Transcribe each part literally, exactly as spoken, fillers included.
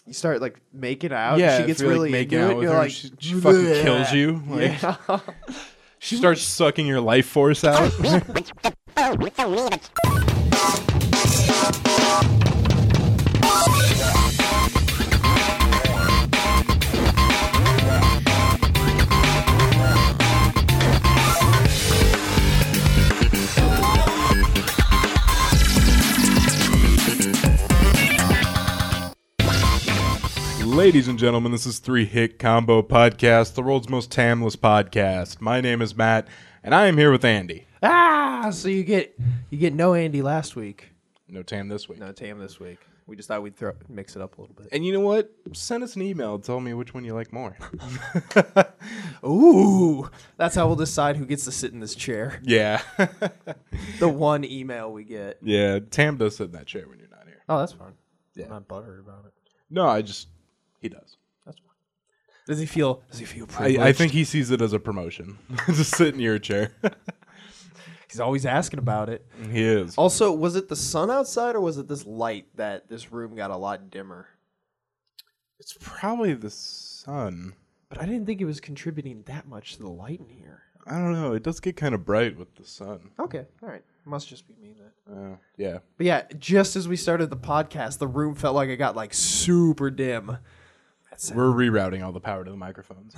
you start like making out. Yeah, and she gets if you're, really like, making into out it. with You're her, like, she, she fucking kills you. Like, yeah. she starts sucking your life force out. Ladies and gentlemen, this is Three Hit Combo Podcast, the world's most tamless podcast. My name is Matt, and I am here with Andy. Ah, so you get you get no Andy last week, No tam this week. no Tam this week. We just thought we'd throw, mix it up a little bit. And you know what? Send us an email. Tell me which one you like more. Ooh, that's how we'll decide who gets to sit in this chair. Yeah. The one email we get. Yeah, Tam does sit in that chair when you're not here. Oh, that's fine. Yeah. I'm not butthurt about it. No, I just... He does. That's fine. Does he feel? Does he feel I, privileged? I think he sees it as a promotion. Just sit in your chair. he's always asking about it. He is. Also, was it the sun outside or was it this light that this room got a lot dimmer? It's probably the sun. But I didn't think it was contributing that much to the light in here. I don't know. It does get kind of bright with the sun. Okay, all right. Must just be me then. Uh, yeah. But yeah, just as we started the podcast, the room felt like it got like super dim. That's We're rerouting all the power to the microphones.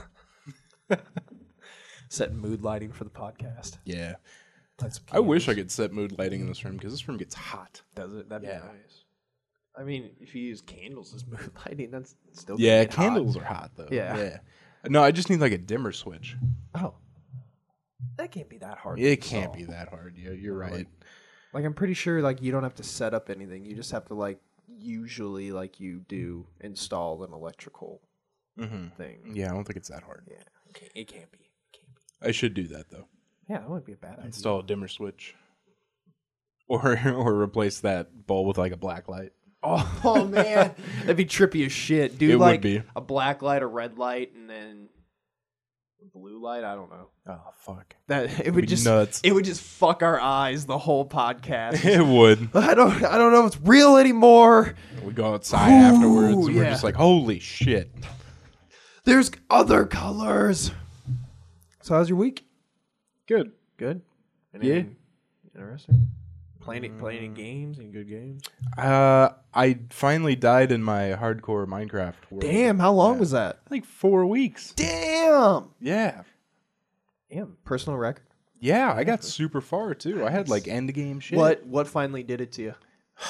setting mood lighting for the podcast. Yeah. That's I wish I could set mood lighting in this room because this room gets hot. Does it? That'd Yeah. be nice. I mean, if you use candles as mood lighting, that's still Yeah, gonna get hot. candles are hot though. Yeah. Yeah. No, I just need like a dimmer switch. Oh, that can't be that hard. to It can't install. be that hard. Yeah, you're right. Like, like I'm pretty sure like you don't have to set up anything. You just have to like usually like you do install an electrical Mm-hmm. thing. Yeah, I don't think it's that hard. Yeah, it can't, it can't be. It can't be. I should do that though. Yeah, that wouldn't be a bad idea. Install a dimmer switch, or or replace that bulb with like a black light. Oh, oh man, that'd be trippy as shit. Do It would like be. a black light, a red light, and then a blue light. I don't know. Oh fuck! That it would be just nuts. It would just fuck our eyes the whole podcast. It would. I don't. I don't know if it's real anymore. We go outside Ooh, afterwards, and we're yeah. just like, holy shit! There's other colors. So how's your week? Good. Good. Yeah. Interesting. Playing playing any games? Any good games? Uh, I finally died in my hardcore Minecraft world. Damn. How long Yeah. was that? Like four weeks. Damn. Yeah. Damn. Personal record. Yeah, I got super far too. I had like end game shit. What What finally did it to you?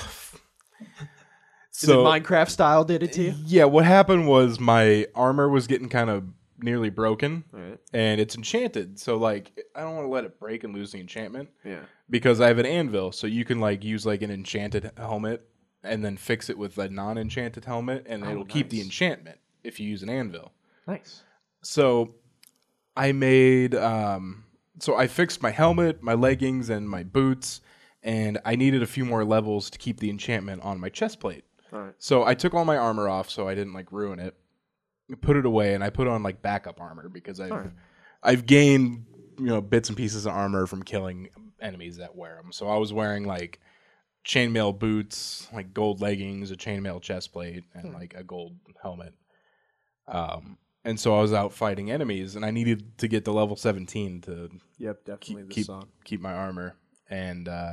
Is So it Minecraft style did it to you? yeah, what happened was my armor was getting kind of nearly broken, Right. and it's enchanted. So like, I don't want to let it break and lose the enchantment Yeah. because I have an anvil. So you can like use like an enchanted helmet and then fix it with a non-enchanted helmet, and Oh, it'll keep the nice. enchantment if you use an anvil. Nice. So I made, um, so I fixed my helmet, my leggings, and my boots, and I needed a few more levels to keep the enchantment on my chest plate. All right. So I took all my armor off so I didn't like ruin it. Put it away, and I put on like backup armor because I've Alright. I've gained you know bits and pieces of armor from killing enemies that wear them. So I was wearing like chainmail boots, like gold leggings, a chainmail chest plate, and like a gold helmet. Um, and so I was out fighting enemies, and I needed to get to level seventeen to Yep. Definitely the keep song. keep my armor. And uh,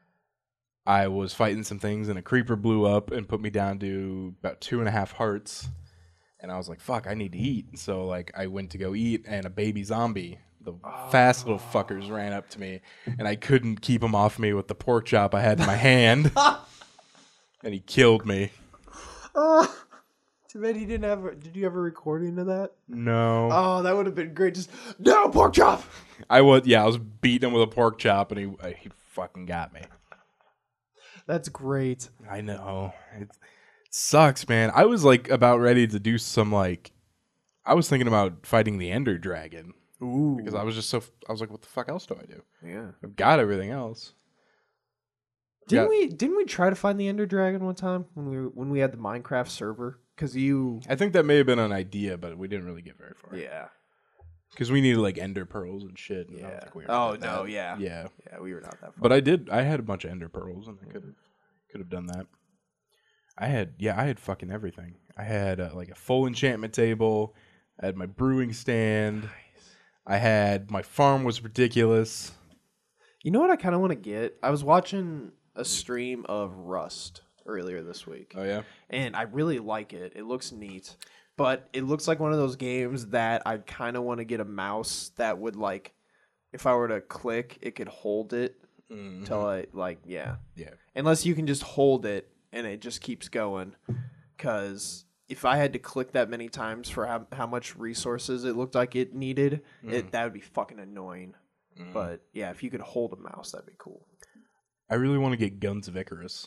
I was fighting some things, and a creeper blew up and put me down to about two and a half hearts. And I was like, "Fuck, I need to eat." So like, I went to go eat, and a baby zombie, the fast little fuckers, ran up to me, and I couldn't keep him off me with the pork chop I had in my hand, and he killed me. Oh, too bad he didn't have. A, did you have a recording of that? No, Oh, that would have been great. Just no pork chop. I was yeah, I was beating him with a pork chop, and he uh, he fucking got me. That's great. I know. It sucks, man. I was like about ready to do some like I was thinking about fighting the Ender Dragon. Ooh. Because I was just so I was like, what the fuck else do I do? Yeah. I've got everything else. Didn't Yeah. we? Didn't we try to find the Ender Dragon one time when we were, when we had the Minecraft server? Because you. I think that may have been an idea, but we didn't really get very far. Yeah. Because we needed like Ender Pearls and shit. And I don't Yeah. think we were Oh at no. that. Yeah. Yeah. Yeah. We were not that far. But I did I had a bunch of Ender Pearls and I could have could have done that. I had yeah, I had fucking everything. I had uh, like a full enchantment table. I had my brewing stand. Nice. I had my farm was ridiculous. You know what I kind of want to get? I was watching a stream of Rust earlier this week. Oh yeah, and I really like it. It looks neat, but it looks like one of those games that I kind of want to get a mouse that would like, if I were to click, it could hold it mm-hmm. till I like yeah yeah. Unless you can just hold it and it just keeps going, because if I had to click that many times for how, how much resources it looked like it needed, mm. it that would be fucking annoying. Mm. But yeah, if you could hold a mouse, that'd be cool. I really want to get Guns of Icarus.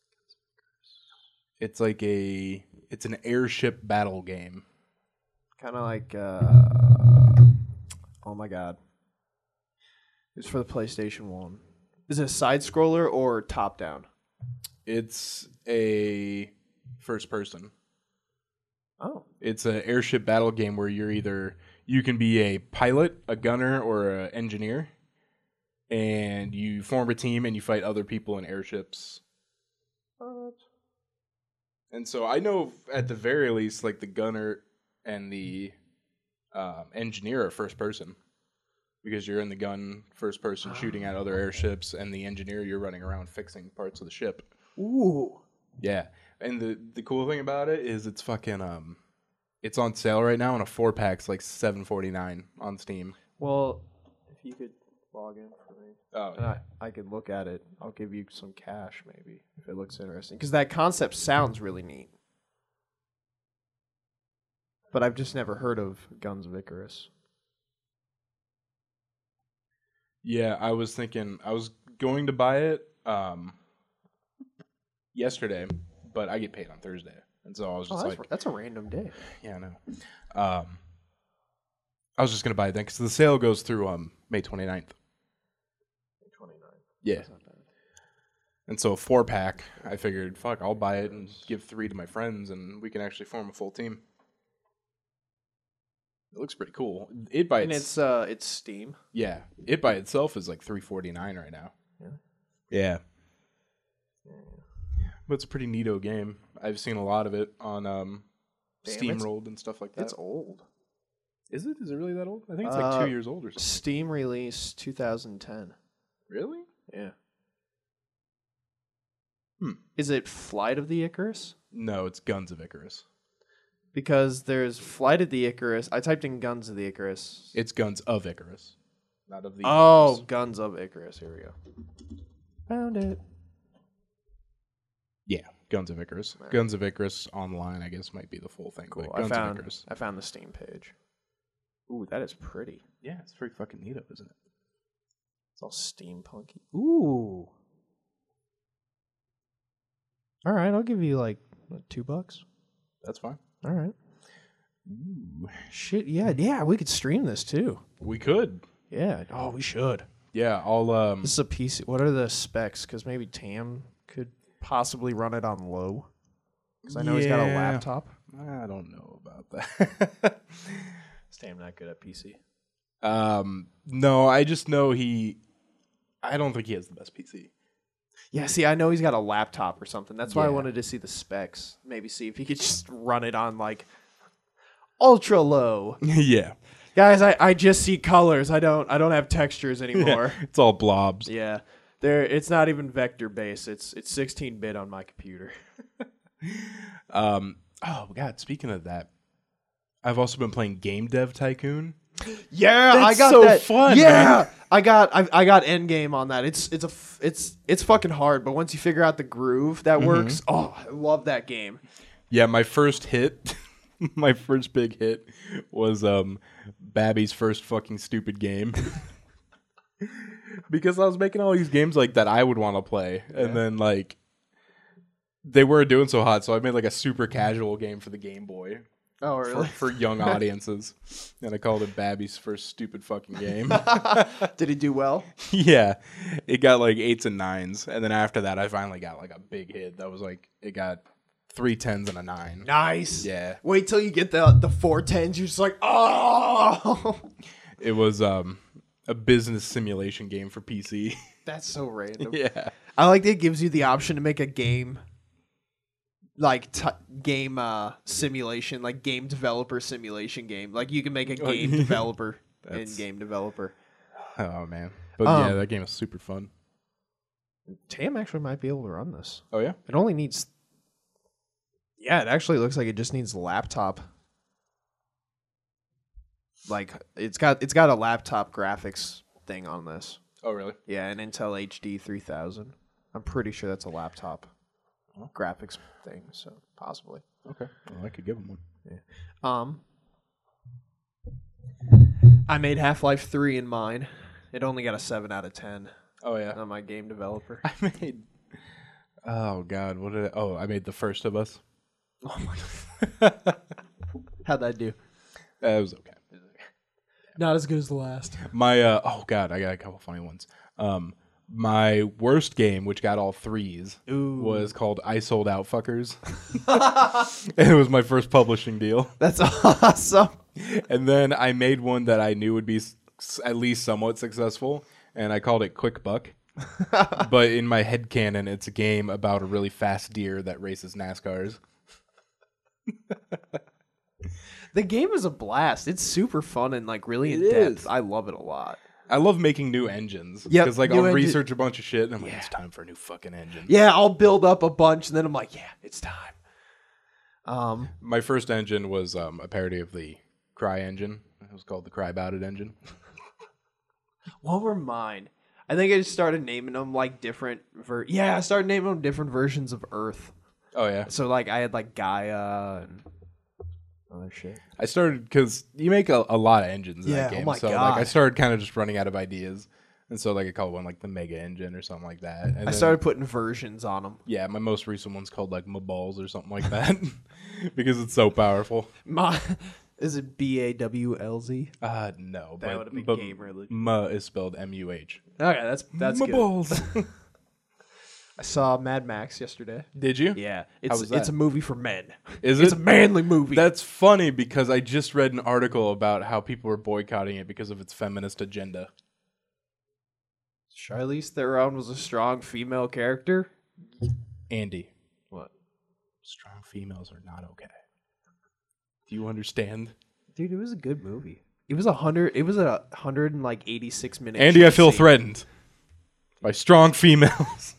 It's like a it's an airship battle game. Kind of like uh, oh my god. It's for the PlayStation one. Is it a side scroller or top down? It's a first person. Oh. It's an airship battle game where you're either you can be a pilot, a gunner, or an engineer, and you form a team and you fight other people in airships. What? And so I know at the very least, like the gunner and the um, engineer are first person, because you're in the gun first person shooting at other airships, and the engineer you're running around fixing parts of the ship. Ooh. Yeah. And the, the cool thing about it is it's fucking um it's on sale right now, and a four pack's like seven forty-nine on Steam. Well, if you could log in for me. Oh, yeah. I, I could look at it. I'll give you some cash maybe if it looks interesting, because that concept sounds really neat. But I've just never heard of Guns of Icarus. Yeah, I was thinking I was going to buy it um yesterday, but I get paid on Thursday. And so I was just oh, that's, like... That's a random day. Yeah, I know. Um, I was just going to buy it then, because the sale goes through um, May twenty-ninth. May twenty-ninth. Yeah. And so a four-pack, I figured, fuck, I'll buy it and give three to my friends, and we can actually form a full team. It looks pretty cool. It by and its, it's uh, it's Steam. Yeah. It by itself is like three forty-nine right now. Yeah. Yeah. But it's a pretty neato game. I've seen a lot of it on um, Steamrolled and stuff like that. It's old. Is it? Is it really that old? I think it's like uh, two years old or something. Steam release two thousand ten. Really? Yeah. Hmm. Is it Flight of the Icarus? No, it's Guns of Icarus. Because there's Flight of the Icarus. I typed in Guns of the Icarus. It's Guns of Icarus, not of the Oh, Icarus. Guns of Icarus. Here we go. Found it. Yeah, Guns of Icarus. Right. Guns of Icarus online, I guess, might be the full thing. Cool. Guns I found, of Icarus. I found the Steam page. Ooh, that is pretty. Yeah, it's pretty fucking neato, isn't it? It's all steampunky. Ooh. All right, I'll give you like what, two bucks. That's fine. All right. Ooh. Shit, yeah, yeah, we could stream this too. We could. Yeah. Oh, we should. Yeah, I'll. Um, this is a P C. What are the specs? Because maybe Tam could possibly run it on low. Because I know yeah. he's got a laptop. I don't know about that. Is Tam not good at P C? Um, no, I just know he. I don't think he has the best P C. Yeah, see, I know he's got a laptop or something. That's why yeah. I wanted to see the specs. Maybe see if he could just run it on like ultra low. Yeah. Guys, I, I just see colors. I don't I don't have textures anymore. Yeah, it's all blobs. Yeah. There it's not even vector based. It's it's sixteen bit on my computer. um oh god, speaking of that, I've also been playing Game Dev Tycoon. Yeah, That's I got so that. fun. Yeah, man. I got I, I got Endgame on that. It's it's a it's it's fucking hard, but once you figure out the groove that mm-hmm. works, oh, I love that game. Yeah, my first hit, my first big hit was um Babby's first fucking stupid game. Because I was making all these games like that I would want to play, and yeah. then like they weren't doing so hot, so I made like a super casual game for the Game Boy. Oh, really? For, for young audiences. And I called it Babby's first stupid fucking game. Did he do well? Yeah. It got like eights and nines. And then after that, I finally got like a big hit. That was like, it got three tens and a nine. Nice. Yeah. Wait till you get the the four tens. You're just like, oh. It was um a business simulation game for P C. That's so random. Yeah. I like that it gives you the option to make a game like t- game uh, simulation, like game developer simulation game. Like you can make a Oh, game yeah. developer in That's- game developer. Oh man, but Um, yeah, that game is super fun. Tam actually might be able to run this. Oh yeah, It only needs. Yeah, it actually looks like it just needs a laptop. Like it's got it's got a laptop graphics thing on this. oh really? Yeah, an Intel H D three thousand. I'm pretty sure that's a laptop Oh. graphics thing. So possibly. Okay, well, I could give him one. Um, I made Half-Life three in mine. It only got a seven out of ten Oh yeah, on my game developer. I made. Oh god, what did I? Oh, I made The First of Us. Oh my god. How'd that do? Uh, it was okay. Not as good as the last. My uh, oh god, I got a couple funny ones. Um, my worst game, which got all threes, Ooh. was called I Sold Out Fuckers. It was my first publishing deal, That's awesome. and then I made one that I knew would be s- at least somewhat successful, and I called it Quick Buck. But in my headcanon, it's a game about a really fast deer that races NASCARs. The game is a blast. It's super fun and like really in It depth. is. I love it a lot. I love making new engines. Yep, Because like new I'll engine- research a bunch of shit and I'm like, Yeah. it's time for a new fucking engine. Yeah, I'll build up a bunch and then I'm like, yeah, it's time. Um, My first engine was um, a parody of the Cry engine. It was called the Cry About It engine. what were mine? I think I just started naming them like different ver. Yeah, I started naming them different versions of Earth. Oh yeah. So like I had like Gaia and other shit. I started because you make a, a lot of engines in Yeah, that oh game. my so like God. I started kind of just running out of ideas. And so like I called one like the Mega Engine or something like that. And I then, started putting versions on them. yeah, my most recent one's called like Maballs or something like that. Because it's so powerful. My is it B A W L Z? Uh no, That but, would've been but gamer legit. Ma is spelled M U H. Okay, that's that's good. Maballs. I saw Mad Max yesterday. Did you? Yeah, it's was it's that? a movie for men. Is It's it? a manly movie. That's funny because I just read an article about how people were boycotting it because of its feminist agenda. Charlize Theron was a strong female character. Andy, What? strong females are not okay. Do you understand? Dude, it was a good movie. It was a hundred. It was a hundred and like eighty six minutes. Andy, I feel threatened by strong females.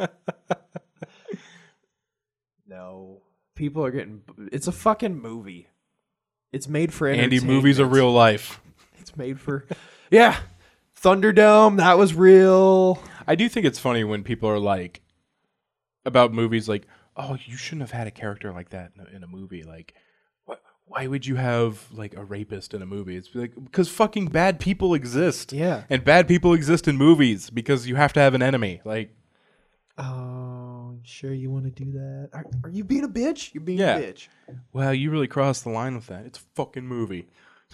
No, people are getting. It's a fucking movie. It's made for Andy, movies are entertainment. real life. It's made for. Yeah, Thunderdome. That was real. I do think it's funny when people are like, about movies, like, oh, you shouldn't have had a character like that in a, in a movie. Like, what? Why would you have like a rapist in a movie? It's like because fucking bad people exist. Yeah. And bad people exist in movies because you have to have an enemy. Like, Oh, sure you want to do that? Are, are you being a bitch? You're being Yeah. a bitch. well, you really crossed the line with that. It's a fucking movie.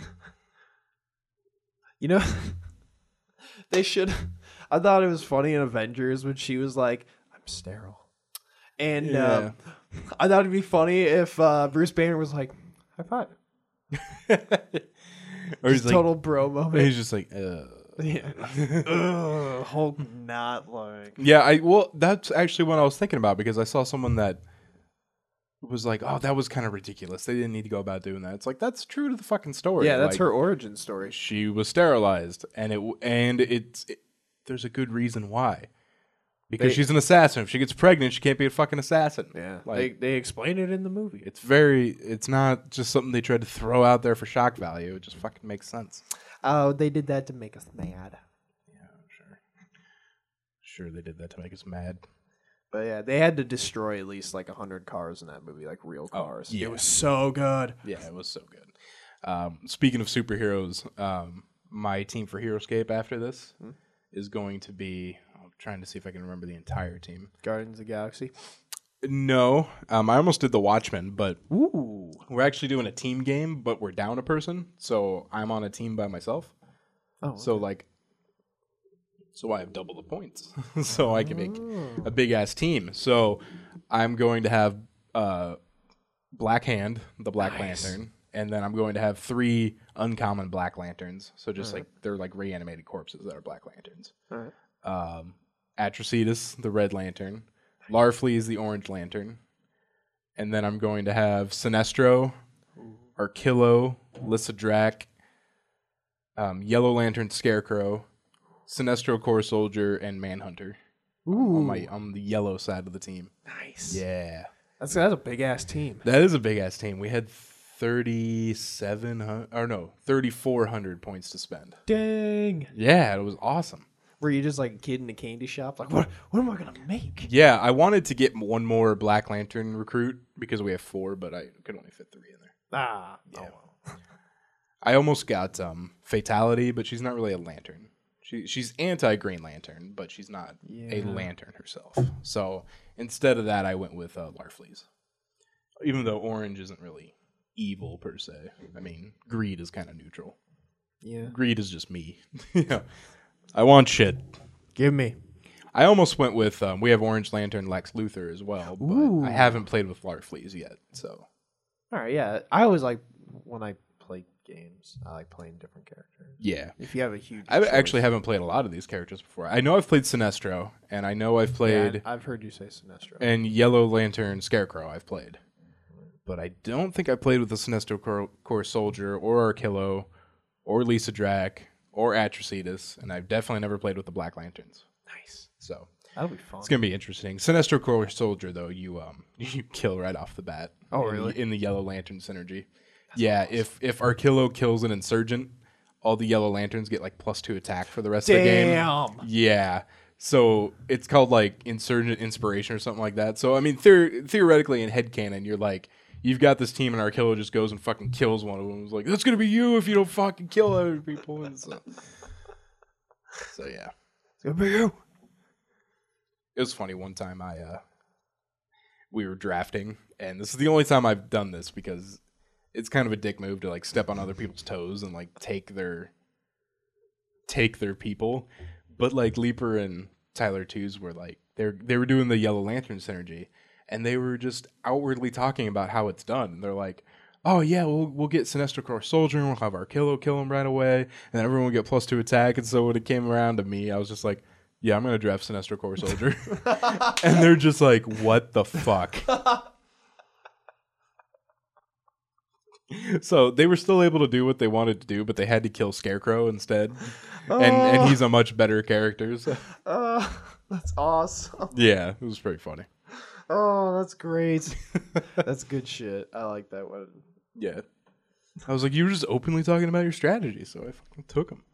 You know, they should. I thought it was funny in Avengers when she was like, "I'm sterile," and Yeah. um, I thought it'd be funny if uh, Bruce Banner was like, "High five." Or he's Just like, total bro moment. he's just like, uh. Yeah. Ugh, Hulk not like. Yeah, I well, that's actually what I was thinking about because I saw someone that was like, "Oh, that was kind of ridiculous. They didn't need to go about doing that." It's like that's true to the fucking story. Yeah, that's Like, her origin story. She was sterilized, and it and it's it, there's a good reason why. Because They- she's an assassin. If she gets pregnant, she can't be a fucking assassin. Yeah, Like, they they explain it in the movie. it's very. It's not just something they tried to throw out there for shock value. It just fucking makes sense. Oh, they did that to make us mad. Sure. Sure, they did that to make us mad. But yeah, they had to destroy at least like a hundred cars in that movie, like real cars. yeah. It was so good. Yeah, it was so good. Um, speaking of superheroes, um, my team for Heroescape after this Hmm? is going to be. I'm trying to see if I can remember the entire team. Guardians of the Galaxy. No, um, I almost did the Watchmen, but Ooh. we're actually doing a team game, but we're down a person, so I'm on a team by myself. Oh, So like, so I have double the points, so I can make Oh. a big ass team. So I'm going to have uh, Black Hand, the Black Nice. Lantern, and then I'm going to have three uncommon Black Lanterns. So just Alright. like they're like reanimated corpses that are Black Lanterns. Alright. Um, Atrocitus, the Red Lantern. Larfleeze, the Orange Lantern. And then I'm going to have Sinestro, Arquillo, Lissadrak, um, Yellow Lantern Scarecrow, Sinestro Core Soldier, and Manhunter. Ooh, On my on the yellow side of the team. nice. Yeah. That's that's a big ass team. That is a big ass team. We had thirty-seven hundred, or no, thirty-four hundred points to spend. Dang. Yeah, it was awesome. Were you just like a kid in a candy shop? Like, what what am I gonna make? Yeah, I wanted to get one more Black Lantern recruit because we have four, but I could only fit three in there. Ah, Yeah. oh well. I almost got um, Fatality, but she's not really a lantern. She she's anti Green Lantern, but she's not Yeah. a lantern herself. So instead of that, I went with uh, Larfleeze. Even though Orange isn't really evil per se. I mean, Greed is kind of neutral. Yeah. Greed is just me. Yeah, I want shit. Give me. I almost went with um, we have Orange Lantern Lex Luthor as well, but Ooh. I haven't played with Larfleeze yet. So All right. Yeah. I always like when I play games. I like playing different characters. yeah. If you have a huge. I choice. actually haven't played a lot of these characters before. I know I've played Sinestro, and I know I've played Yeah, I've heard you say Sinestro. and Yellow Lantern Scarecrow. I've played, but I don't think I played with the Sinestro Core, Core Soldier or Arquillo or Lisa Drac or Atrocitus, and I've definitely never played with the Black Lanterns. Nice. So That'll be fun. it's gonna be interesting. Sinestro Core Soldier, though, you um you kill right off the bat. Oh, in really? The, in the Yellow Lantern synergy. Yeah, if if Arquillo kills an insurgent, all the Yellow Lanterns get like plus two attack for the rest of the game. Damn. Yeah. So it's called like Insurgent Inspiration or something like that. So I mean, theor- theoretically in headcanon, you're like, you've got this team and Arquillo just goes and fucking kills one of them. It's like, that's gonna be you if you don't fucking kill other people. And so, so yeah, It's gonna be you. it was funny. One time I uh, we were drafting, and this is the only time I've done this because it's kind of a dick move to like step on other people's toes and like take their take their people. But like Leaper and Tyler Twos were like they they were doing the Yellow Lantern synergy, and they were just outwardly talking about how it's done. And they're like, "Oh yeah, we'll we'll get Sinestro Core Soldier and we'll have Arquillo kill him right away, and then everyone will get plus two attack." And so when it came around to me, I was just like, "Yeah, I'm gonna draft Sinestro Core Soldier," and they're just like, "What the fuck?" So they were still able to do what they wanted to do, but they had to kill Scarecrow instead, and and he's a much better character. So. Uh, that's awesome. Yeah, it was pretty funny. Oh, that's great. That's good shit. I like that one. Yeah, I was like, you were just openly talking about your strategy, so I fucking took him.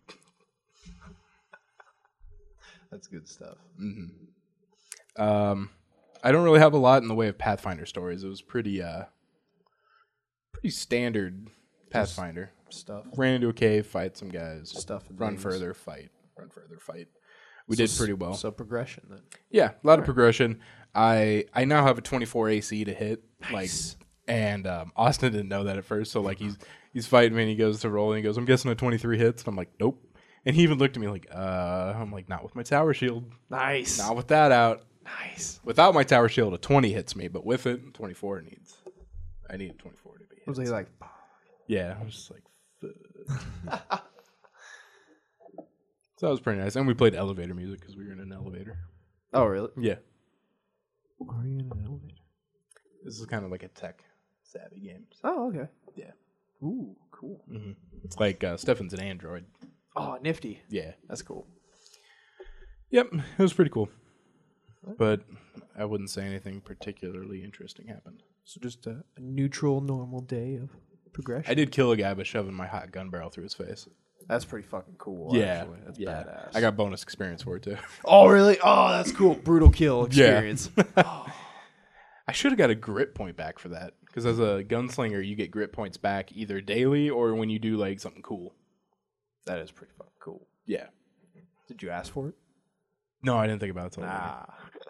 That's good stuff. Mm-hmm. Um, I don't really have a lot in the way of Pathfinder stories. It was pretty uh, pretty standard Pathfinder. Stuff. Ran into a cave, fight some guys, Stuff and run things. further, fight, run further, fight. We So did pretty well. So progression then. Yeah, a lot of progression. I I now have a twenty-four A C to hit. Nice. Like, and um, Austin didn't know that at first. So like he's he's fighting me and he goes to roll and he goes, I'm guessing a twenty-three hits. And I'm like, nope. And he even looked at me like, uh, I'm like, not with my tower shield. Nice. Not with that out. Nice. Without my tower shield, a twenty hits me, but with it, twenty-four needs. I need a twenty-four to be hit. Was he like? Yeah, I was just like, fuck. So that was pretty nice. And we played elevator music because we were in an elevator. Oh really? Yeah. Are you in an elevator? This is kind of like a tech savvy game. So, Oh okay. yeah. Ooh, cool. Mm-hmm. It's like uh, Stefan's an android. Oh, nifty. Yeah. That's cool. Yep. It was pretty cool. But I wouldn't say anything particularly interesting happened. So just a, a neutral, normal day of progression. I did kill a guy by shoving my hot gun barrel through his face. That's pretty fucking cool. Yeah. Actually. That's yeah. badass. I got bonus experience for it too. Oh really? Oh, that's cool. Brutal kill experience. I should have got a grit point back for that. Because as a gunslinger, you get grit points back either daily or when you do like something cool. That is pretty fucking cool. Yeah. Did you ask for it? No, I didn't think about it. Till later. Nah.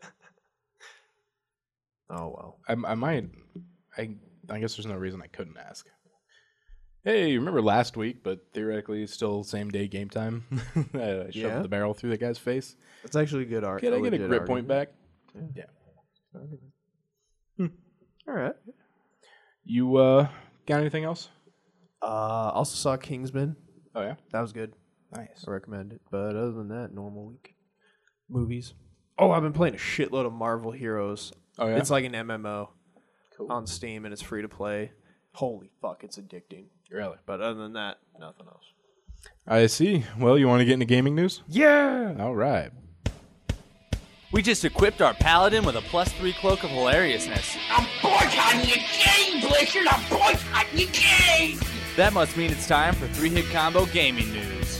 Oh well. I, I might. I I guess there's no reason I couldn't ask. Hey, remember last week? But theoretically, it's still same day game time. I shoved Yeah. the barrel through that guy's face. It's actually a good art. Can I get a legit grit point argument. back? Yeah. Yeah. Hmm. All right. You uh got anything else? Uh, also saw Kingsman. Oh yeah, That was good. nice. I recommend it. But other than that, normal week. Movies. Oh, I've been playing a shitload of Marvel Heroes. Oh yeah, It's like an M M O. Cool. on Steam, and it's free to play. Holy fuck, it's addicting. Really? But other than that, nothing else. I see. Well, you want to get into gaming news? Yeah. All right. We just equipped our paladin with a plus three cloak of hilariousness. I'm boycotting your game, Blizzard! I'm boycotting your game! That must mean it's time for three hit combo gaming news.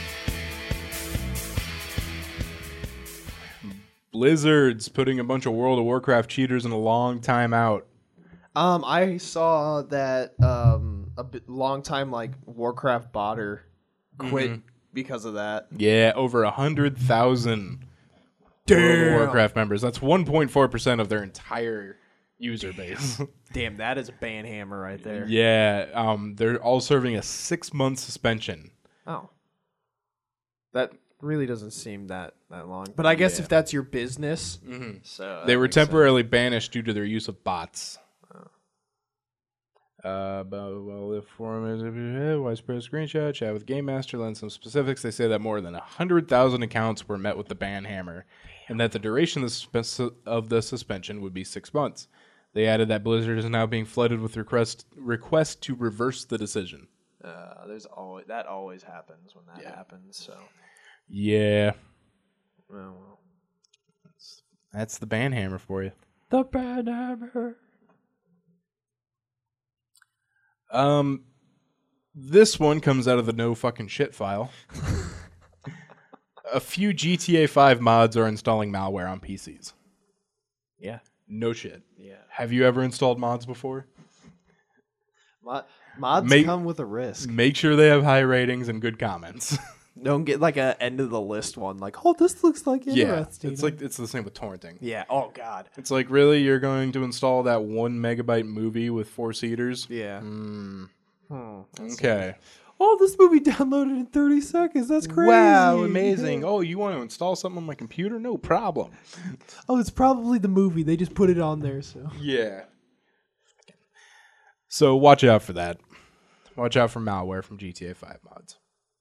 Blizzard's putting a bunch of World of Warcraft cheaters in a long time out. Um, I saw that um a bit, long time like Warcraft botter quit Mhm. because of that. Yeah, over a hundred thousand World of Warcraft members. That's one point four percent of their entire user base. Damn, that is a banhammer right there. Yeah, um, they're all serving a six month suspension. Oh, that really doesn't seem that that long. But I guess Yeah. if that's your business, Mm-hmm. so They that were makes sense. temporarily banished due to their use of bots. Uh, but, well, if forum is widespread screenshot, chat with Game Master, lend some specifics. They say that more than one hundred thousand accounts were met with the ban hammer, and that the duration of the, suspe- of the suspension would be six months. They added that Blizzard is now being flooded with request requests to reverse the decision. Uh, there's always that always happens when that Yeah. happens. So, Yeah, oh, well. that's the ban hammer for you. The ban hammer. Um, this one comes out of the no fucking shit file. A few G T A five mods are installing malware on P Cs. Yeah, No shit. yeah. Have you ever installed mods before? Mod, mods Make- come with a risk. Make sure they have high ratings and good comments. Don't get like a end of the list one. Like, oh, this looks like yeah, interesting. it's like it's the same with torrenting. yeah. Oh God. It's like, really, you're going to install that one megabyte movie with four seaters? Yeah. Hmm. Hmm. Okay. Oh, this movie downloaded in thirty seconds. That's crazy. Wow, amazing. Oh, you want to install something on my computer? No problem. Oh, it's probably the movie. They just put it on there. So Yeah. So watch out for that. Watch out for malware from G T A five mods.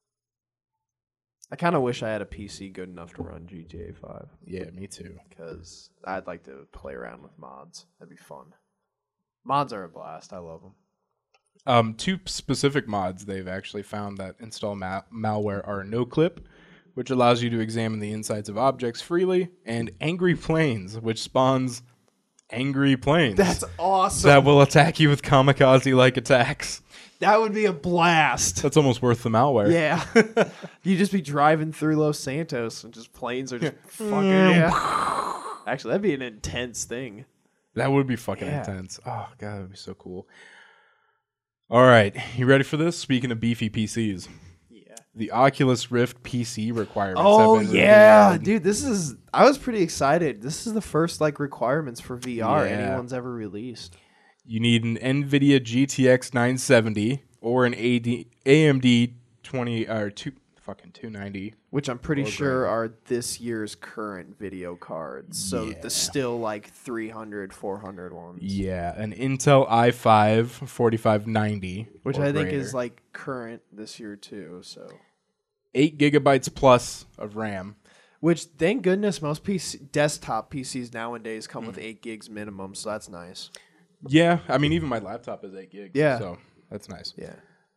I kind of wish I had a P C good enough to run G T A five Yeah, me too. because I'd like to play around with mods. That'd be fun. Mods are a blast. I love them. Um, two specific mods they've actually found that install ma- malware are NoClip, which allows you to examine the insides of objects freely, and Angry Planes, which spawns angry planes That's awesome. that will attack you with kamikaze-like attacks. That would be a blast. That's almost worth the malware. Yeah. You just be driving through Los Santos and just planes are just fucking. Yeah. Actually, that'd be an intense thing. That would be fucking Yeah. intense. Oh, God, that would be so cool. All right, you ready for this? Speaking of beefy P Cs. Yeah. The Oculus Rift P C requirements. Oh have been yeah, revealed. dude. This is. I was pretty excited. This is the first like requirements for V R Yeah. anyone's ever released. You need an NVIDIA G T X nine seventy or an A D, A M D twenty or two fucking two ninety. Which I'm pretty Or sure are this year's current video cards. So Yeah. the still like three hundred, four hundred ones. Yeah, an Intel i five forty-five ninety, Which or I think greater. is like current this year too. So. eight gigabytes plus of RAM. Which, thank goodness, most P C, desktop P Cs nowadays come Hmm. with eight gigs minimum, so that's nice. Yeah, I mean even my laptop is eight gigs. Yeah. So that's nice. Yeah.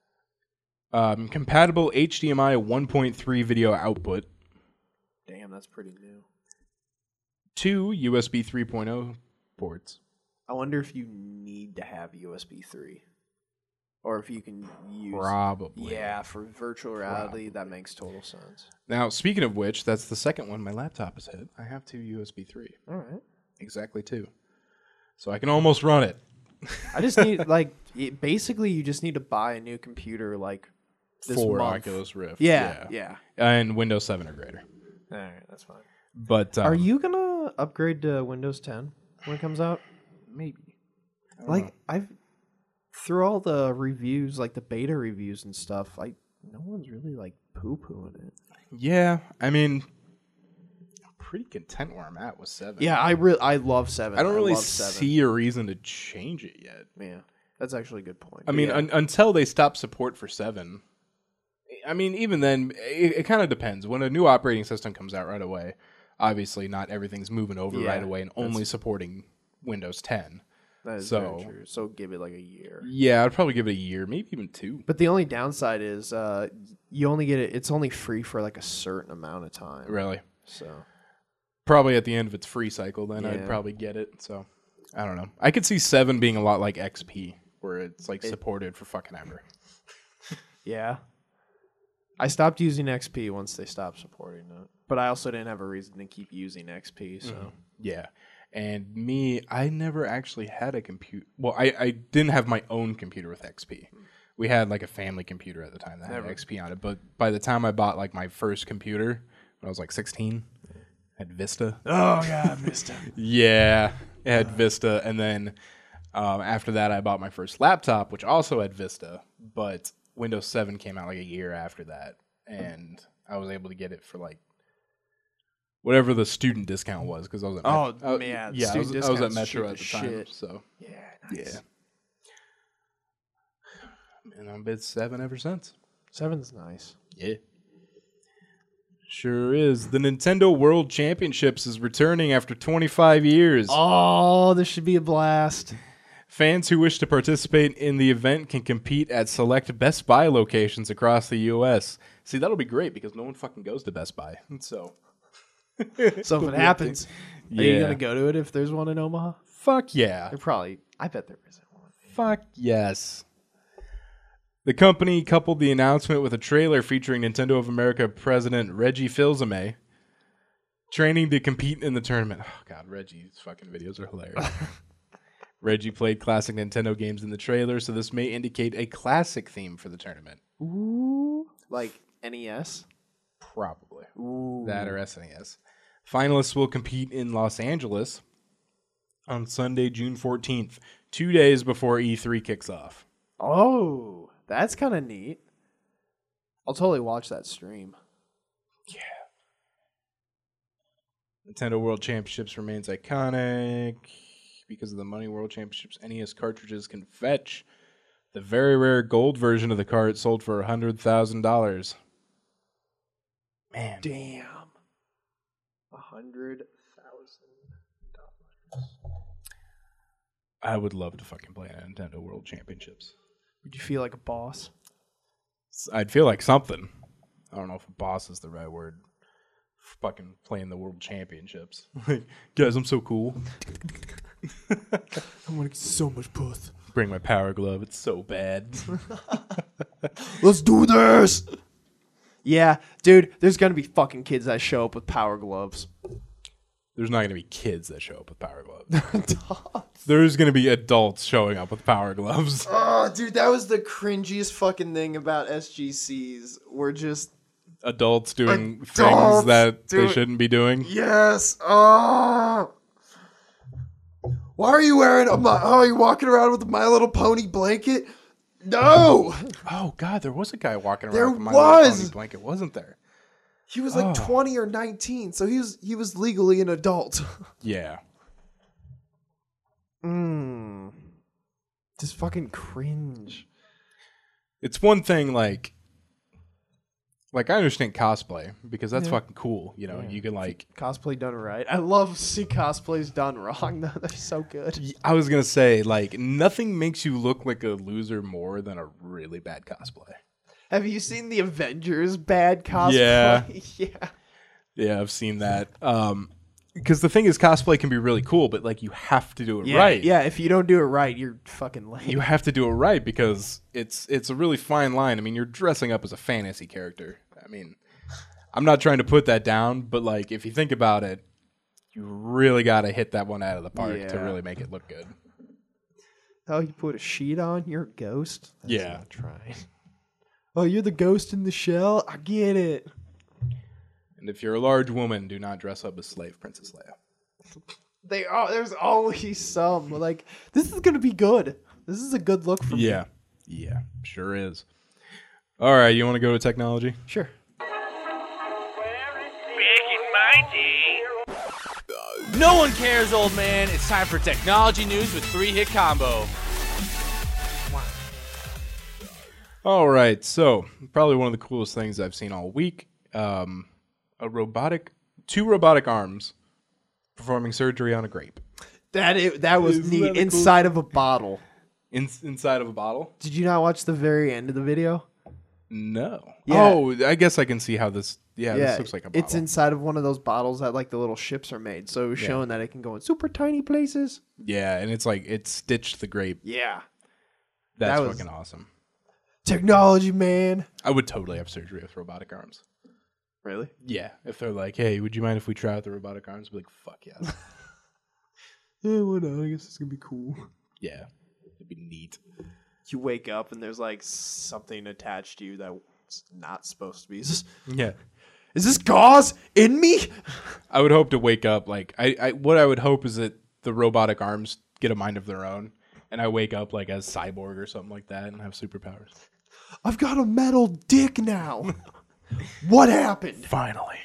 Um, compatible H D M I one point three video output. Damn, that's pretty new. Two U S B three point oh ports. I wonder if you need to have U S B three. Or if you can use... Probably. Yeah, for virtual reality, that makes total sense. Now, speaking of which, that's the second one my laptop has hit. I have two U S B three. All right. Exactly two. So I can almost run it. I just need, like, it, basically, you just need to buy a new computer, like, this For month. Oculus Rift. Yeah, yeah. And Windows seven or greater. All right, that's fine. But um, Are you going to upgrade to Windows ten when it comes out? maybe? Like, I've... Through all the reviews, like the beta reviews and stuff, like no one's really like poo-pooing it. Yeah, I mean, I'm pretty content where I'm at with seven. Yeah, I really I love seven. I don't really love seven. see a reason to change it yet. Yeah, that's actually a good point. I But mean, yeah. un- until they stop support for seven. I mean, even then, it, it kind of depends. When a new operating system comes out right away, obviously not everything's moving over Yeah, right away and only supporting Windows ten. That is So- very true. So give it like a year. Yeah, I'd probably give it a year, maybe even two. But the only downside is uh, you only get it. It's only free for like a certain amount of time. Really. So Probably at the end of its free cycle, then I'd Yeah. probably get it. So I don't know. I could see seven being a lot like X P, where it's like supported for fucking ever. yeah, I stopped using X P once they stopped supporting it. But I also didn't have a reason to keep using X P. So Yeah. And me, I never actually had a computer. Well, I, I didn't have my own computer with X P. We had like a family computer at the time that Never. had X P on it. But by the time I bought like my first computer, when I was like sixteen, I had Vista. oh yeah, I missed it. Yeah, it had Vista. And then um, after that, I bought my first laptop, which also had Vista. But Windows seven came out like a year after that. And I was able to get it for like whatever the student discount was, because I was at Oh, Met- uh, man, yeah, I was, student I was at discounts Metro at cheap the as time, shit. so Yeah, nice. yeah. And I've been seven ever since. Seven's nice. Yeah, sure is. The Nintendo World Championships is returning after twenty-five years. Oh, this should be a blast. Fans who wish to participate in the event can compete at select Best Buy locations across the U S. See, that'll be great because no one fucking goes to Best Buy, so. So if it happens, are you Yeah. gonna go to it if there's one in Omaha? Fuck yeah. There probably. I bet there isn't one. Fuck yes. The company coupled the announcement with a trailer featuring Nintendo of America president Reggie Fils-Aimé training to compete in the tournament. Oh god, Reggie's fucking videos are hilarious. Reggie played classic Nintendo games in the trailer, so this may indicate a classic theme for the tournament. Ooh, like N E S. Probably. Ooh, That or S N E S. Finalists will compete in Los Angeles on Sunday, June fourteenth, two days before E three kicks off. Oh, that's kind of neat. I'll totally watch that stream. Nintendo World Championships remains iconic because of the money World Championships N E S cartridges can fetch. The very rare gold version of the cart sold for one hundred thousand dollars. Man. Damn. A hundred thousand dollars. I would love to fucking play in Nintendo World Championships. Would you feel like a boss? I'd feel like something. I don't know if a boss is the right word. Fucking playing the World Championships. Like, guys, I'm so cool. I'm gonna get so much puss. Bring my power glove. It's so bad. Let's do this. Yeah, dude. There's gonna be fucking kids that show up with power gloves. There's not going to be kids that show up with power gloves. There's going to be adults showing up with power gloves. Oh, dude, that was the cringiest fucking thing about S G Cs. We're just Adults doing Adults things that do- they shouldn't be doing. yes. Oh. Why are you wearing a? My, oh, are you walking around with a My Little Pony blanket? No. Oh, God, there was a guy walking around There with a My Little was! Pony blanket, wasn't there? He was like Oh. twenty or nineteen, so he was he was legally an adult. Yeah. Mmm. Just fucking cringe. It's one thing, like, like I understand cosplay because that's Yeah. fucking cool. You know, you can like. Cosplay done right. I love seeing cosplays done wrong, though. They're so good. I was gonna say, like, nothing makes you look like a loser more than a really bad cosplay. Have you seen the Avengers bad cosplay? Yeah. yeah. Yeah, I've seen that. Um, because the thing is, cosplay can be really cool, but like you have to do it Yeah, right. Yeah, if you don't do it right, you're fucking lame. You have to do it right because it's it's a really fine line. I mean, you're dressing up as a fantasy character. I mean, I'm not trying to put that down, but like if you think about it, you really got to hit that one out of the park to Yeah. really make it look good. Oh, you put a sheet on? You're a ghost? That's Yeah. not trying. Oh, you're the ghost in the shell? I get it. And if you're a large woman, do not dress up as slave Princess Leia. They are. There's always some. Like, this is going to be good. This is a good look for me. Yeah, yeah, sure is. All right, you want to go to technology? Sure. Back in my day. No one cares, old man. It's time for technology news with Three Hit Combo. All right, so probably one of the coolest things I've seen all week. Um, a robotic, two robotic arms performing surgery on a grape. That it, that was Isn't neat. that a cool- Inside of a bottle. In, inside of a bottle? Did you not watch the very end of the video? No. Yeah. Oh, I guess I can see how this. Yeah, this looks like a bottle. It's inside of one of those bottles that like the little ships are made. So it was Yeah. showing that it can go in super tiny places. Yeah, and it's like it stitched the grape. Yeah. That's That was- fucking awesome. Technology, man. I would totally have surgery with robotic arms. Really? Yeah, if they're like, "Hey, would you mind if we try out the robotic arms?" I'd be like, "Fuck yes." Yeah, well, no, I guess it's going to be cool. Yeah, it'd be neat. You wake up and there's like something attached to you that's not supposed to be. Is this, Yeah, is this gauze in me? I would hope to wake up like I, I. What I would hope is that the robotic arms get a mind of their own, and I wake up like as Cyborg or something like that, and have superpowers. I've got a metal dick now. What happened? Finally.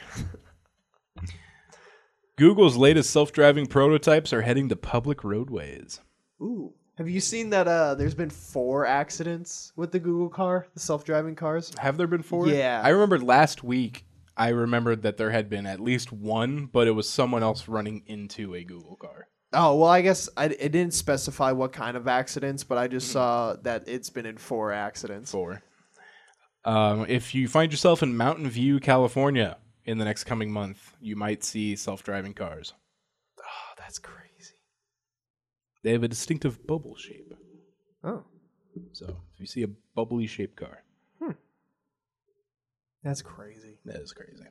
Google's latest self-driving prototypes are heading to public roadways. Ooh. Have you seen that uh there's been four accidents with the Google car, the self-driving cars? Have there been four? Yeah. I remembered last week, I remembered that there had been at least one, but it was someone else running into a Google car. Oh, well, I guess I, it didn't specify what kind of accidents, but I just saw that it's been in four accidents. Four. Um, if you find yourself in Mountain View, California in the next coming month, you might see self-driving cars. Oh, that's crazy. They have a distinctive bubble shape. Oh, So if you see a bubbly shaped car, that's crazy. that is crazy.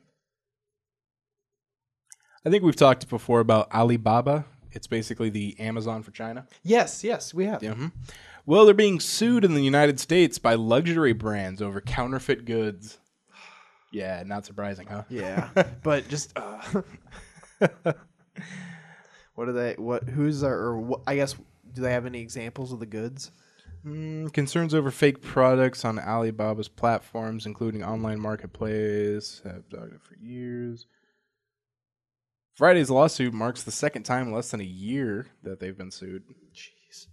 I think we've talked before about Alibaba. It's basically the Amazon for China. Yes, yes, we have. Yeah. mhm. Well, they're being sued in the United States by luxury brands over counterfeit goods. Yeah, not surprising, huh? Yeah, but just uh, what are they? What? Who's are? Or what, I guess do they have any examples of the goods? Mm, concerns over fake products on Alibaba's platforms, including online marketplace, have dogged it for years. Friday's lawsuit marks the second time in less than a year that they've been sued. Jeez.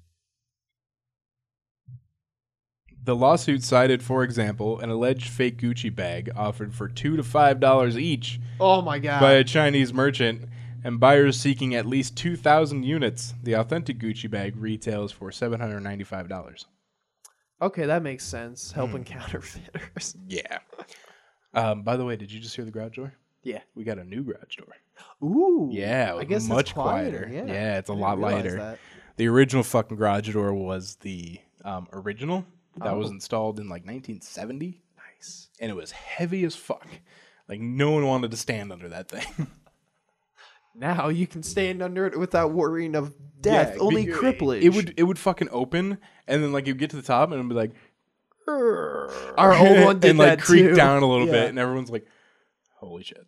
The lawsuit cited, for example, an alleged fake Gucci bag offered for two to five dollars each Oh my god. by a Chinese merchant, and buyers seeking at least two thousand units. The authentic Gucci bag retails for seven hundred ninety-five dollars. Okay, that makes sense. Helping counterfeiters. Yeah. Um, by the way, did you just hear the garage door? Yeah. We got a new garage door. Ooh. Yeah, I guess much it's quieter. quieter. Yeah, Yeah, it's a I didn't lot realize lighter. that. The original fucking garage door was the um, original that was Oh. installed in like nineteen seventy, Nice. and it was heavy as fuck. Like no one wanted to stand under that thing. Now you can stand under it without worrying of death, Yeah, only be- cripplage. It would it would fucking open, and then like you get to the top, and it'd be like, Our old one did and like that creak too. down a little Yeah. bit, and everyone's like, "Holy shit!"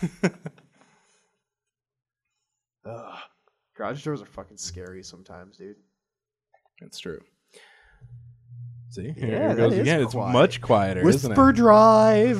Ugh. Garage doors are fucking scary sometimes, dude. It's true. See, Yeah, here it that goes is again. It's quiet. much quieter, isn't Whisper it? Drive.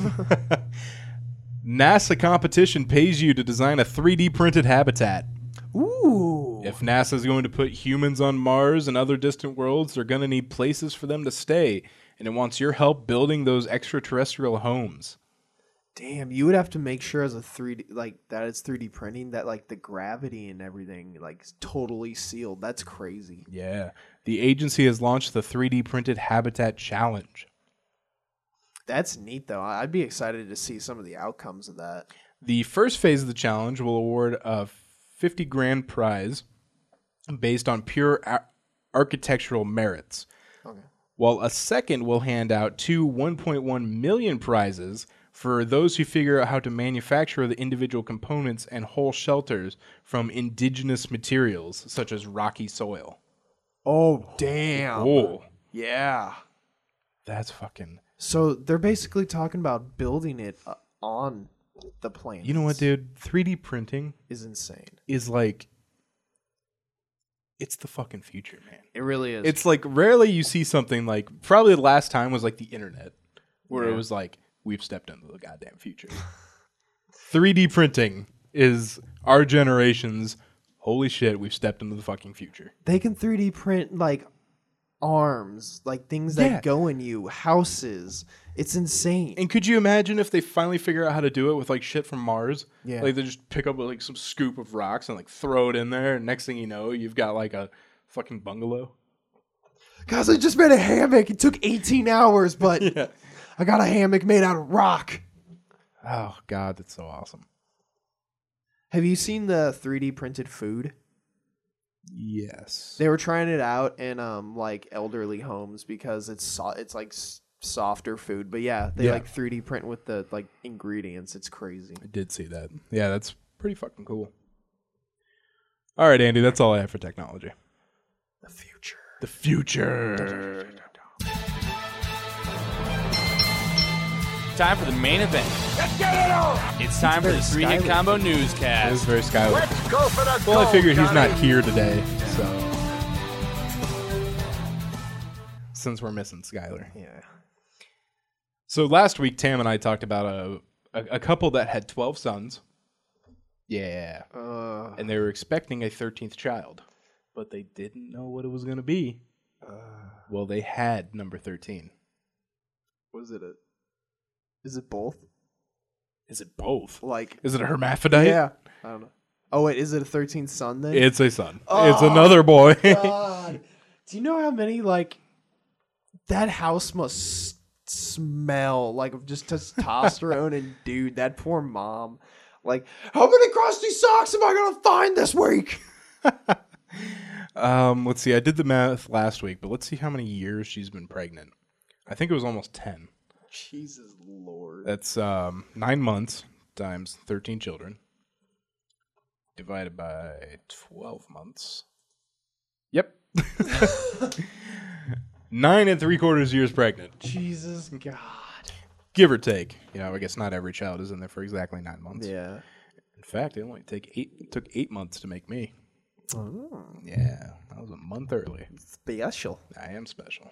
NASA competition pays you to design a three D printed habitat. Ooh. If NASA's going to put humans on Mars and other distant worlds, they're going to need places for them to stay, and it wants your help building those extraterrestrial homes. Damn, you would have to make sure as a three D like that it's three D printing that like the gravity and everything like is totally sealed. That's crazy. Yeah. The agency has launched the three D printed habitat challenge. That's neat though. I- I'd be excited to see some of the outcomes of that. The first phase of the challenge will award a fifty grand prize based on pure ar- architectural merits, Okay. while a second will hand out two one point one million prizes for those who figure out how to manufacture the individual components and whole shelters from indigenous materials such as rocky soil. Oh damn. Oh, Yeah. that's fucking... So they're basically talking about building it uh, on the planet. You know what, dude? three D printing Is insane. is like... It's the fucking future, man. It really is. It's like rarely you see something like... Probably the last time was like the internet, where Yeah. it was like, we've stepped into the goddamn future. three D printing is our generation's... Holy shit, we've stepped into the fucking future. they can three D print like arms, like things that Yeah. go in you, houses. It's insane. And could you imagine if they finally figure out how to do it with like shit from Mars? Yeah. Like they just pick up like some scoop of rocks and like throw it in there, and next thing you know, you've got like a fucking bungalow. Guys, I just made a hammock. It took eighteen hours, but Yeah. I got a hammock made out of rock. Oh god, that's so awesome. Have you seen the three D printed food? Yes. They were trying it out in um like elderly homes because it's so- it's like s- softer food. But yeah, they Yeah. like three D print with the like ingredients. It's crazy. I did see that. Yeah, that's pretty fucking cool. All right, Andy, that's all I have for technology. The future. The future. Time for the main event. Let's get it on! It's time for very the three hit stylish. combo It is newscast. very Skylar. Let's go for the Well, I gold, figure he's not Johnny. here today, so since we're missing Skylar. Yeah. So last week, Tam and I talked about a a, a couple that had twelve sons. Yeah, Uh, and they were expecting a thirteenth child, but they didn't know what it was going to be. Well, they had number thirteen. was it a? Is it both? Is it both? Like Is it a hermaphrodite? yeah. I don't know. Oh wait, is it a thirteenth son then? It's a son. Oh, it's another boy. God. Do you know how many like that house must s- smell like of just testosterone and dude, that poor mom. Like, how many crusty socks am I gonna find this week? um, let's see. I did the math last week, but let's see how many years she's been pregnant. I think it was almost ten. Jesus Lord. That's um, nine months times thirteen children divided by twelve months. Yep. Nine and three quarters years pregnant, Jesus God. give or take. You know, I guess not every child is in there for exactly nine months. Yeah. In fact, it only take eight. It took eight months to make me. Oh, Yeah, I was a month early. special. I am special.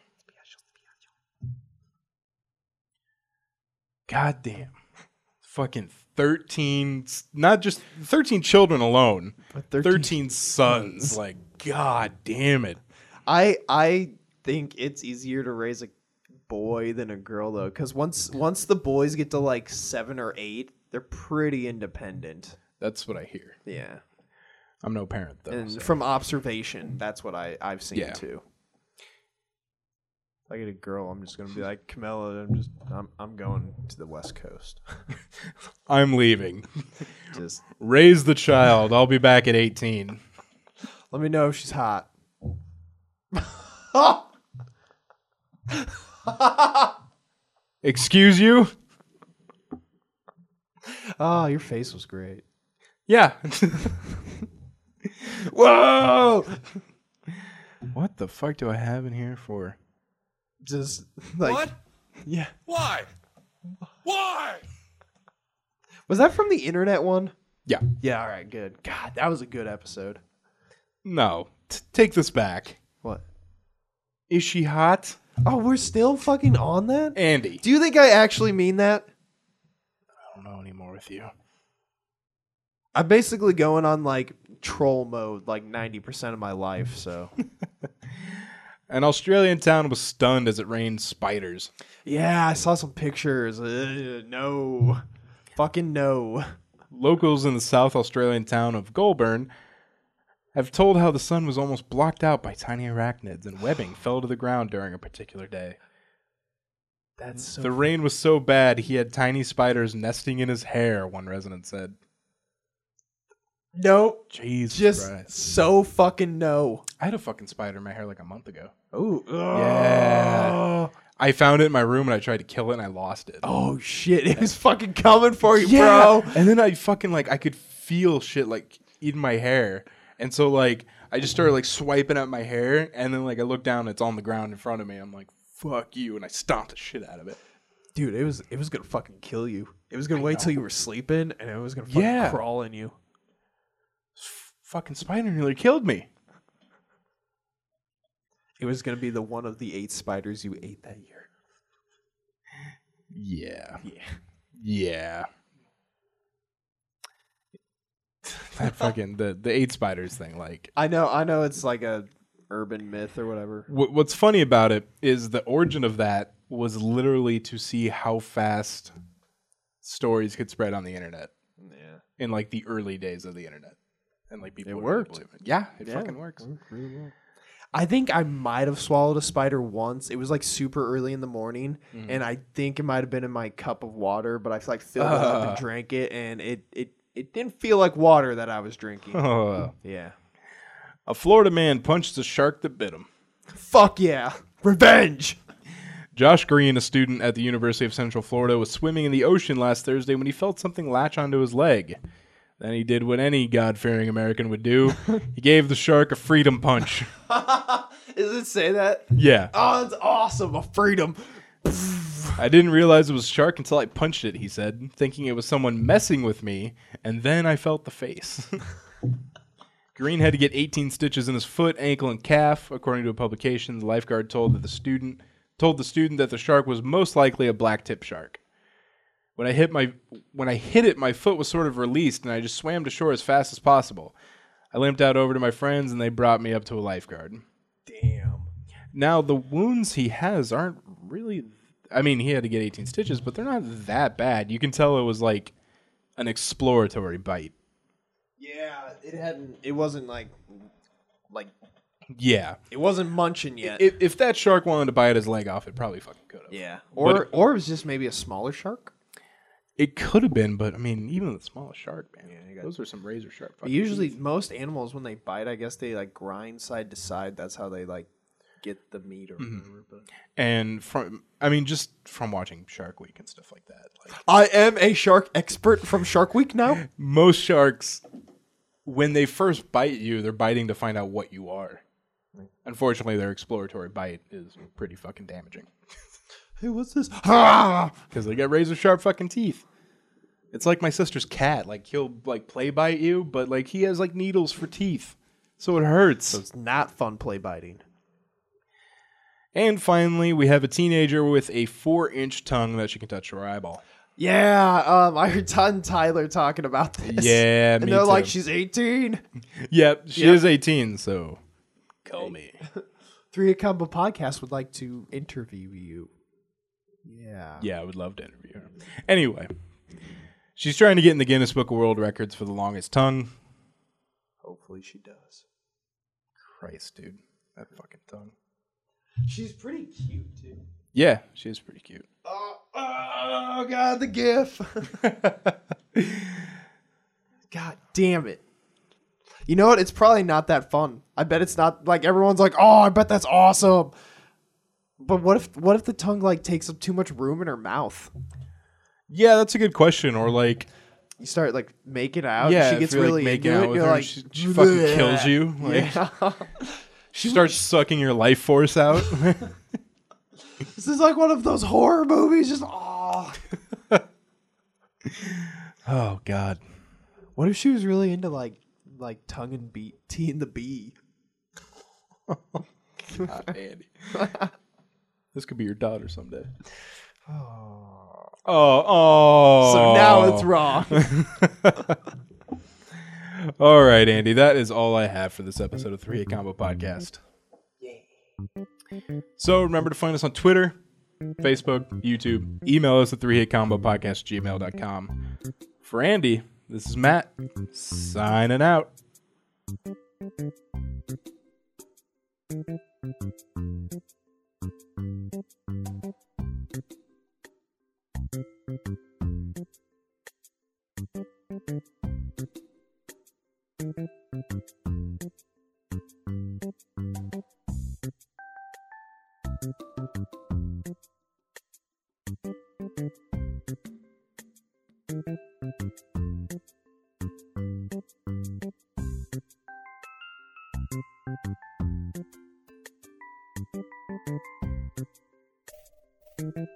God damn. Fucking thirteen, s- not just thirteen children alone, thirteen thirteen sons. Like, god damn it. I I think it's easier to raise a boy than a girl though, because once once the boys get to like seven or eight, they're pretty independent. That's what I hear. Yeah, I'm no parent, though. and so- from observation, that's what I I've seen Yeah. too. If I get a girl, I'm just gonna be like, Camilla, I'm just I'm I'm going to the West Coast. I'm leaving. Just Raise the child. I'll be back at eighteen. let me know if she's hot. Excuse you? Oh, your face was great. Yeah. Whoa! What the fuck do I have in here for? Just like What? yeah. Why? Why? Was that from the internet one? Yeah. Yeah. All right. Good. God, that was a good episode. No. T- take this back. What? Is she hot? Oh, we're still fucking on that? Andy. Do you think I actually mean that? I don't know anymore with you. I'm basically going on like troll mode like ninety percent of my life, so. An Australian town was stunned as it rained spiders. Yeah, I saw some pictures. Ugh, no. Fucking no. Locals in the South Australian town of Goulburn have told how the sun was almost blocked out by tiny arachnids and webbing fell to the ground during a particular day. That's so The rain was so bad he had tiny spiders nesting in his hair, one resident said. Nope. Jesus Just Christ. so fucking no. I had a fucking spider in my hair like a month ago. Oh. Yeah. I found it in my room and I tried to kill it and I lost it. Oh shit, it was fucking coming for you, Yeah. bro. And then I fucking like I could feel shit like in my hair. And so like I just started like swiping at my hair and then like I look down, it's on the ground in front of me. I'm like, fuck you, and I stomped the shit out of it. Dude, it was it was gonna fucking kill you. It was gonna wait till you were sleeping and it was gonna fucking Yeah. crawl in you. Fucking spider nearly killed me. It was gonna be the one of the eight spiders you ate that year. Yeah. Yeah. Yeah. That fucking the the eight spiders thing, like I know, I know it's like a urban myth or whatever. What, what's funny about it is the origin of that was literally to see how fast stories could spread on the internet. Yeah. In like the early days of the internet. And like people It would worked. Really believe it. Yeah, it Yeah. fucking works. I think I might have swallowed a spider once. It was like super early in the morning, Mm. and I think it might have been in my cup of water, but I like filled it up Uh. and drank it, and it, it, it didn't feel like water that I was drinking. Oh. Yeah. A Florida man punched a shark that bit him. Fuck yeah. Revenge. Josh Green, a student at the University of Central Florida, was swimming in the ocean last Thursday when he felt something latch onto his leg. Then he did what any God-fearing American would do. He gave the shark a freedom punch. Does it say that? Yeah. Oh, that's awesome. A freedom. I didn't realize it was a shark until I punched it, he said, thinking it was someone messing with me, and then I felt the face. Green had to get eighteen stitches in his foot, ankle, and calf. According to a publication, the lifeguard told that the student told the student that the shark was most likely a black-tip shark. When I hit my when I hit it, my foot was sort of released, and I just swam to shore as fast as possible. I limped out over to my friends, and they brought me up to a lifeguard. Damn. Now, the wounds he has aren't really... I mean, he had to get eighteen stitches, but they're not that bad. You can tell it was like an exploratory bite. Yeah, it hadn't. It wasn't like, like Yeah. it wasn't munching yet. If, if that shark wanted to bite his leg off, it probably fucking could have. yeah, or But- or it was just maybe a smaller shark. It could have been, but I mean, even the smallest shark, man. Yeah, you got- Those are some razor sharp But fucking usually, teeth. most animals when they bite, I guess they like grind side to side. That's how they like get the meat or whatever. But And from, I mean, just from watching Shark Week and stuff like that. Like, I am a shark expert from Shark Week now. most sharks, when they first bite you, they're biting to find out what you are. Unfortunately, their exploratory bite is pretty fucking damaging. Hey, what's this? Ah! Because they got razor sharp fucking teeth. It's like my sister's cat. Like, he'll, like, play bite you, but, like, he has, like, needles for teeth. So it hurts. So it's not fun play biting. And finally, we have a teenager with a four-inch tongue that she can touch her eyeball. Yeah, um, I heard Todd and Tyler talking about this. Yeah, and me they're too. like, she's eighteen. Yep, she Yep. is eighteen, so call me. Three A Combo Podcast would like to interview you. Yeah. Yeah, I would love to interview her. Anyway, she's trying to get in the Guinness Book of World Records for the longest tongue. Hopefully she does. Christ, dude. That fucking tongue. She's pretty cute, too. Yeah, she is pretty cute. Oh, oh God, the GIF. God damn it. You know what? It's probably not that fun. I bet it's not like everyone's like, oh, I bet that's awesome. But what if what if the tongue like takes up too much room in her mouth? Yeah, that's a good question. Or like, You start like making out. yeah, she if gets you're, like, really making into out it. with You're her, like, she, she fucking "Bleh." kills you. Like, Yeah. she starts sucking your life force out. This is like one of those horror movies. Just oh. Oh God. What if she was really into like like tongue and beat T and the B? God, Andy. This could be your daughter someday. Oh, oh. So now it's wrong. All right, Andy. That is all I have for this episode of three A Combo Podcast. So remember to find us on Twitter, Facebook, YouTube. Email us at three hit combo podcast gmail dot com. For Andy, this is Matt, signing out. Thank you.